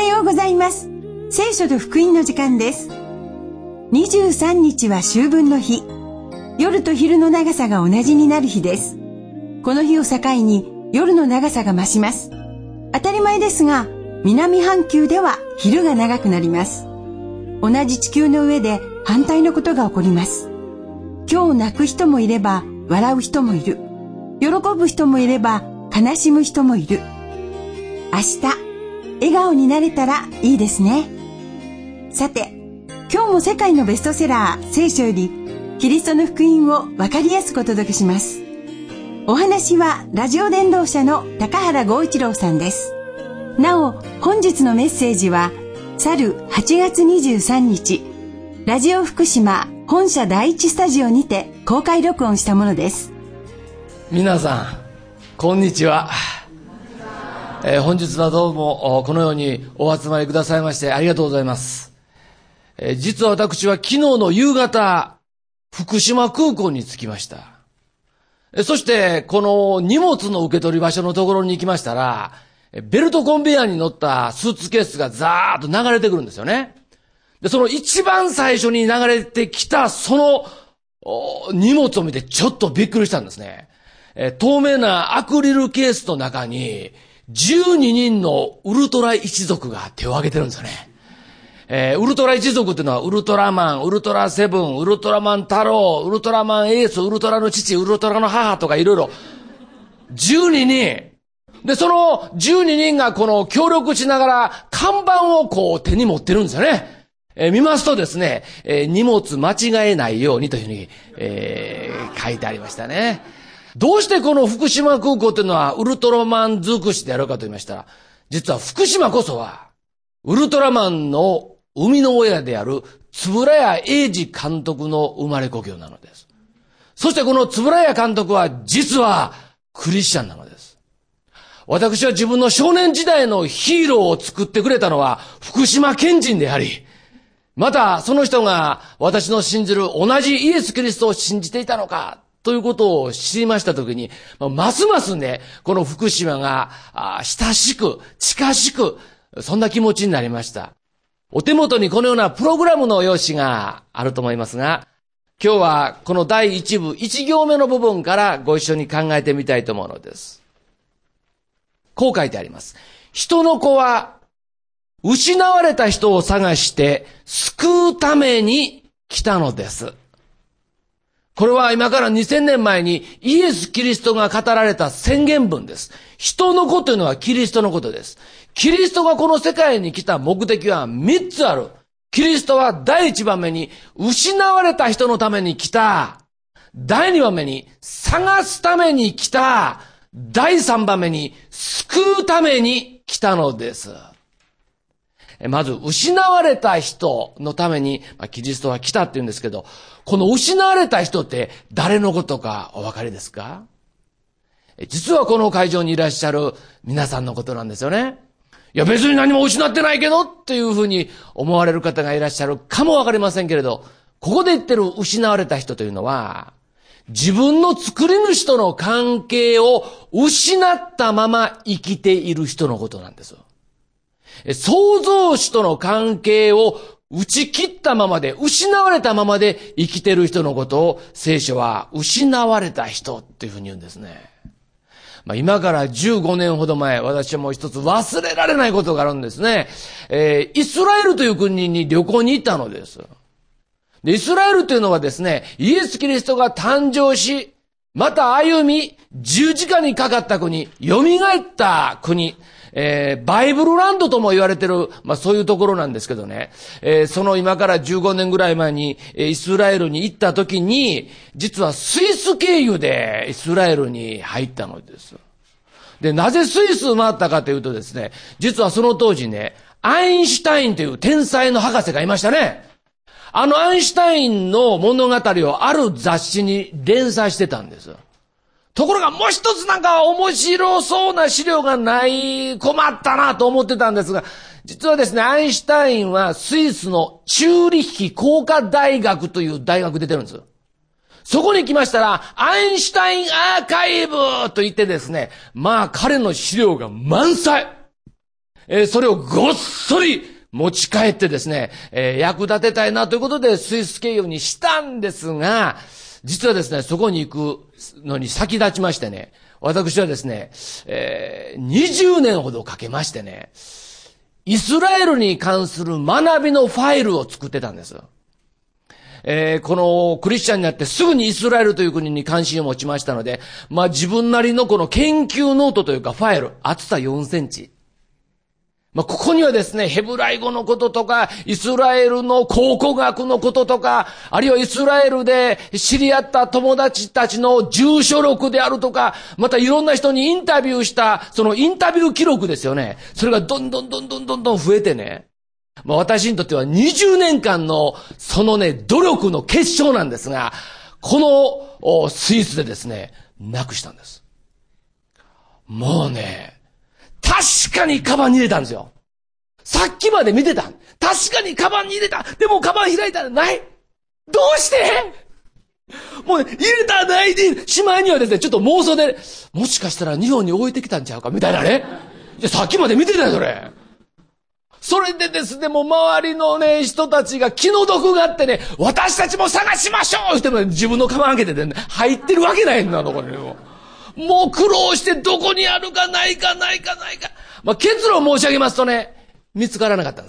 ようございます。聖書と福音の時間です。23日は秋分の日。夜と昼の長さが同じになる日です。この日を境に夜の長さが増します。当たり前ですが、南半球では昼が長くなります。同じ地球の上で反対のことが起こります。今日泣く人もいれば笑う人もいる。喜ぶ人もいれば悲しむ人もいる。明日、笑顔になれたらいいですね。さて、今日も世界のベストセラー聖書よりキリストの福音を分かりやすくお届けします。お話はラジオ伝道者の高原剛一郎さんです。なお、本日のメッセージは去る8月23日ラジオ福島本社第一スタジオにて公開録音したものです。 皆さんこんにちは。本日はどうもこのようにお集まりくださいましてありがとうございます。実は私は昨日の夕方福島空港に着きました。そしてこの荷物の受け取り場所のところに行きましたら、ベルトコンベヤーに乗ったスーツケースがザーッと流れてくるんですよね。で、その一番最初に流れてきたその荷物を見てちょっとびっくりしたんですね。透明なアクリルケースの中に12人のウルトラ一族が手を挙げてるんですよね。ウルトラ一族っていうのはウルトラマン、ウルトラセブン、ウルトラマン太郎、ウルトラマンエース、ウルトラの父、ウルトラの母とかいろいろ12人。で、その12人がこの協力しながら看板をこう手に持ってるんですよね。見ますとですね、荷物間違えないようにというふうに、書いてありましたね。どうしてこの福島空港というのはウルトラマン尽くしであるかと言いましたら、実は福島こそはウルトラマンの生みの親である円谷英二監督の生まれ故郷なのです。そしてこの円谷監督は実はクリスチャンなのです。私は自分の少年時代のヒーローを作ってくれたのは福島県人であり、またその人が私の信じる同じイエス・キリストを信じていたのかということを知りましたときに、ますますね、この福島が親しく、近しく、そんな気持ちになりました。お手元にこのようなプログラムの用紙があると思いますが、今日はこの第1部1行目の部分からご一緒に考えてみたいと思うのです。こう書いてあります。人の子は失われた人を探して救うために来たのです。これは今から2000年前にイエス・キリストが語られた宣言文です。人の子というのはキリストのことです。キリストがこの世界に来た目的は3つある。キリストは第1番目に失われた人のために来た。第2番目に探すために来た。第3番目に救うために来たのです。まず失われた人のためにキリストは来たって言うんですけど、この失われた人って誰のことかお分かりですか？実はこの会場にいらっしゃる皆さんのことなんですよね。いや別に何も失ってないけどっていうふうに思われる方がいらっしゃるかもわかりませんけれど、ここで言ってる失われた人というのは、自分の作り主との関係を失ったまま生きている人のことなんです。創造主との関係を打ち切ったままで、失われたままで生きている人のことを聖書は失われた人っていうふうに言うんですね。今から15年ほど前、私はもう一つ忘れられないことがあるんですね。イスラエルという国に旅行に行ったのです。で、イスラエルというのはですね、イエス・キリストが誕生し、また歩み、十字架にかかった国、蘇った国、バイブルランドとも言われてる、そういうところなんですけどね、その今から15年ぐらい前に、イスラエルに行った時に、実はスイス経由でイスラエルに入ったのです。で、なぜスイスを回ったかというとですね、実はその当時ね、アインシュタインという天才の博士がいましたね。アインシュタインの物語をある雑誌に連載してたんです。ところがもう一つなんか面白そうな資料がない、困ったなと思ってたんですが、実はですね、アインシュタインはスイスのチューリッヒ工科大学という大学出てるんです。そこに来ましたら、アインシュタインアーカイブと言ってですね、彼の資料が満載。 それをごっそり持ち帰ってですね、役立てたいなということでスイス経由にしたんですが、実はですね、そこに行くのに先立ちましてね、私はですね、20年ほどかけましてね、イスラエルに関する学びのファイルを作ってたんです。このクリスチャンになってすぐにイスラエルという国に関心を持ちましたので、自分なりのこの研究ノートというかファイル、厚さ4センチ。ここにはですね、ヘブライ語のこととか、イスラエルの考古学のこととか、あるいはイスラエルで知り合った友達たちの住所録であるとか、またいろんな人にインタビューした、そのインタビュー記録ですよね。それがどんどん増えてね。私にとっては20年間のそのね、努力の結晶なんですが、このスイスでですね、なくしたんです。もうね、確かにカバンに入れたんですよ。さっきまで見てた。確かにカバンに入れた。でもカバン開いたらない。どうしてもうね、入れたらないで、しまいにはですね、ちょっと妄想で、もしかしたら日本に置いてきたんちゃうかみたいなね。さっきまで見てたよ、それ。それでですね、もう周りのね、人たちが気の毒があってね、私たちも探しましょうっても自分のカバン開けてね、入ってるわけないんだの、これもう苦労してどこにあるかないか。結論申し上げますとね、見つからなかったんです。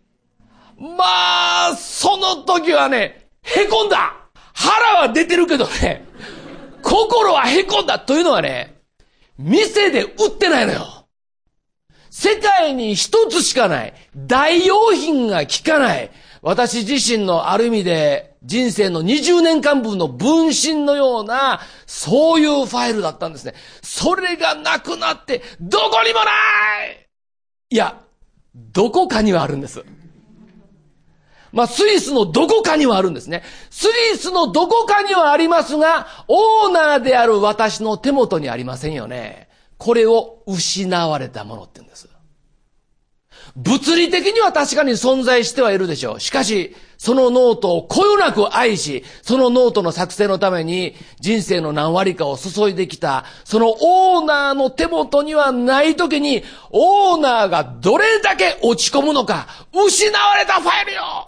その時はね、凹んだ。腹は出てるけどね、心は凹んだというのはね、店で売ってないのよ。世界に一つしかない。代用品が効かない。私自身のある意味で人生の20年間分の分身のような、そういうファイルだったんですね。それがなくなって、どこにもない!いや、どこかにはあるんです。スイスのどこかにはあるんですね。スイスのどこかにはありますが、オーナーである私の手元にありませんよね。これを失われたものって言うんです。物理的には確かに存在してはいるでしょう。しかし、そのノートをこよなく愛し、そのノートの作成のために人生の何割かを注いできた、そのオーナーの手元にはないときに、オーナーがどれだけ落ち込むのか、失われたファイルよ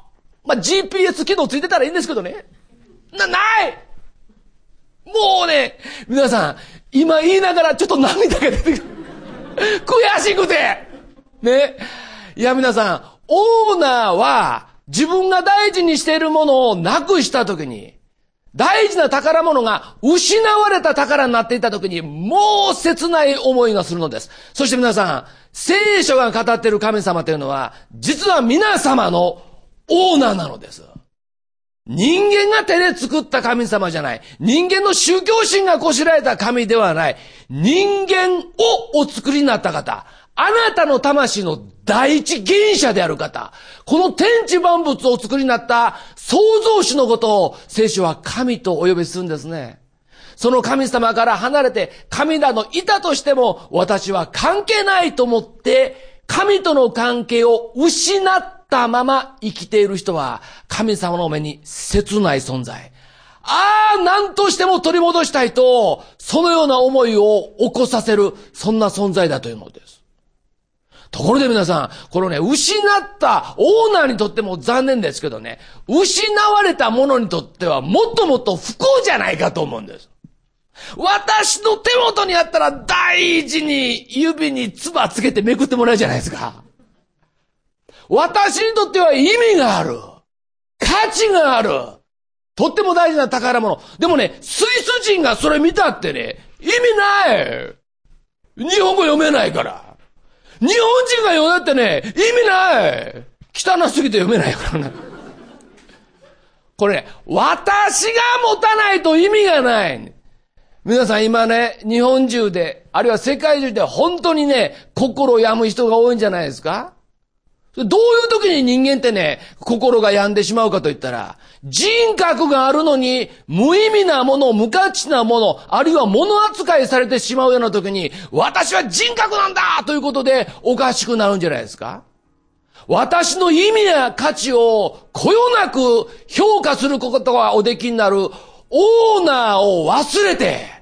！GPS 機能ついてたらいいんですけどね。ないもうね、皆さん、今言いながらちょっと涙が出てくる。悔しくてね。いや皆さん、オーナーは自分が大事にしているものをなくしたときに、大事な宝物が失われた宝になっていたときに、もう切ない思いがするのです。そして皆さん、聖書が語っている神様というのは、実は皆様のオーナーなのです。人間が手で作った神様じゃない。人間の宗教心がこしらえた神ではない。人間をお作りになった方。あなたの魂の第一原者である方。この天地万物をお作りになった創造主のことを聖書は神とお呼びするんですね。その神様から離れて神などいたとしても私は関係ないと思って神との関係を失ったまま生きている人は神様の目に切ない存在。何としても取り戻したいと、そのような思いを起こさせる、そんな存在だというのです。ところで皆さん、このね、失ったオーナーにとっても残念ですけどね、失われたものにとってはもっともっと不幸じゃないかと思うんです。私の手元にあったら大事に指に唾つけてめくってもらうじゃないですか。私にとっては意味がある。価値がある。とっても大事な宝物。でもね、スイス人がそれ見たってね、意味ない。日本語読めないから。日本人が読んだってね、意味ない。汚すぎて読めないからね。これね、私が持たないと意味がない。皆さん今ね、日本中で、あるいは世界中で本当にね、心病む人が多いんじゃないですか？どういう時に人間ってね、心が病んでしまうかと言ったら、人格があるのに、無意味なもの、無価値なもの、あるいは物扱いされてしまうような時に、私は人格なんだということでおかしくなるんじゃないですか？私の意味や価値をこよなく評価することがおできになるオーナーを忘れて、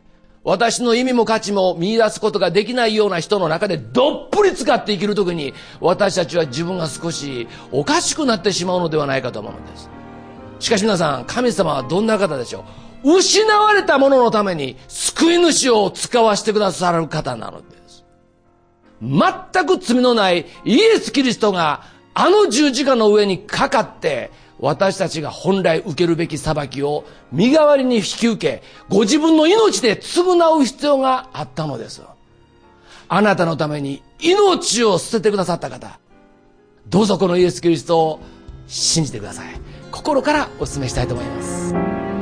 私の意味も価値も見出すことができないような人の中でどっぷり使って生きるときに、私たちは自分が少しおかしくなってしまうのではないかと思うのです。しかし皆さん、神様はどんな方でしょう。失われたもののために救い主を使わせてくださる方なのです。全く罪のないイエス・キリストがあの十字架の上にかかって、私たちが本来受けるべき裁きを身代わりに引き受け、ご自分の命で償う必要があったのです。あなたのために命を捨ててくださった方、どうぞこのイエス・キリストを信じてください。心からお勧めしたいと思います。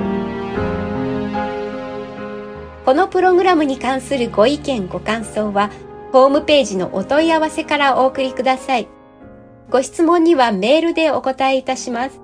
このプログラムに関するご意見ご感想はホームページのお問い合わせからお送りください。ご質問にはメールでお答えいたします。